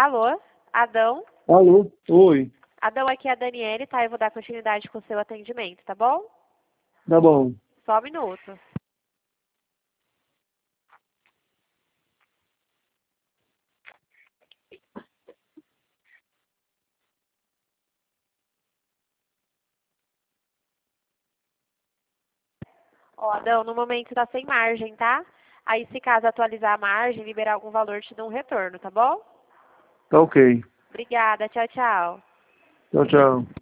Alô? Adão? Alô? Oi. Adão, aqui é a Daniele, tá? Eu vou dar continuidade com o seu atendimento, tá bom? Tá bom. Só um minuto. Ó, Adão, no momento tá sem margem, tá? Aí, se caso atualizar a margem, liberar algum valor, te dou um retorno, tá bom? Tá ok. Obrigada, tchau, tchau. Tchau, tchau.